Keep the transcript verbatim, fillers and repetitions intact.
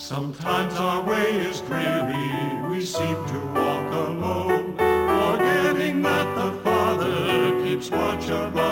Sometimes our way is dreary, we seem to walk alone, forgetting that the Father keeps watch above.